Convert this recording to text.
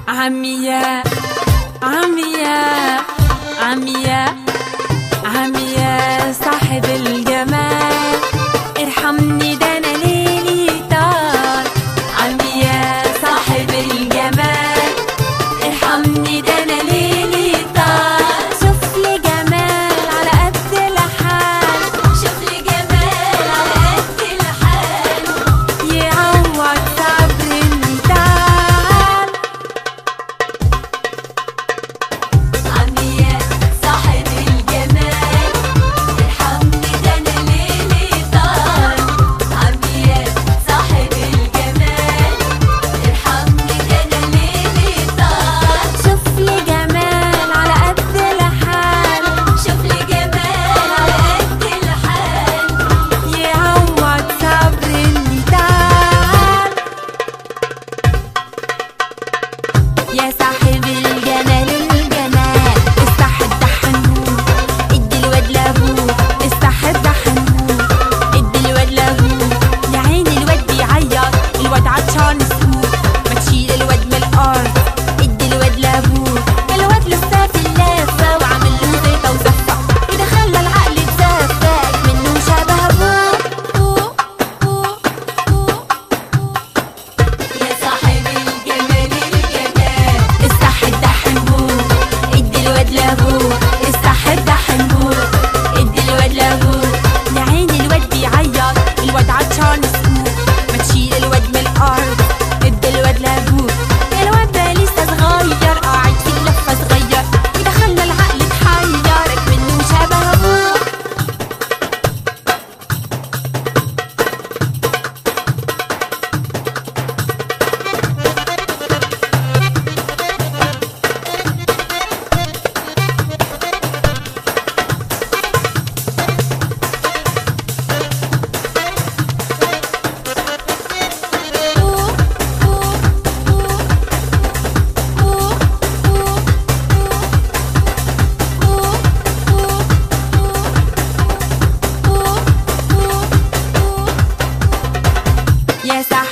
عمية عمية عمية عمية صاحب الجمال، ارحمني ده انا ليلي طال. عمية صاحب الجمال، ارحمني ده انا ليلي طال. شوف لي جمال على قد الحال، شوف لي جمال على قد الحال، يعوض صبر النتال. عمية صاحب الجمال، ارحمني ده انا ليلي طال. عمية صاحب الجمال، ارحمني ده انا ليلي طال. شوف لي جمال على قد الحال، شوف لي جمال على قد الحال، يعوض صبر النتال. يا صاحب الجمال الجمال، استحد ده حنون، ادي الواد لابوه. استحد ده حنون، ادي الواد لابوه. يا عيني الواد بيعيط، الواد عطشان السوق. ما تشيل الواد من الارض، ادي الواد لابوه. الواد لسه في اللافه وعامل له زيطه وزفه، وده خلى العقل يتزفت منه شبه ابوه. يا صاحب الجمال الجمال، استحد ده حنون، ادي الواد لابوه. استحد ده حنون، ادي الواد لابوه. يا عيني الواد بيعيط، الواد عطشان السوق. ما تشيل الواد من الارض، ادي الواد لابوه. الواد ده لسه صغير، قاعد في اللفه صغير، وده خلى العقل يتحير منه شبه ابوه. يا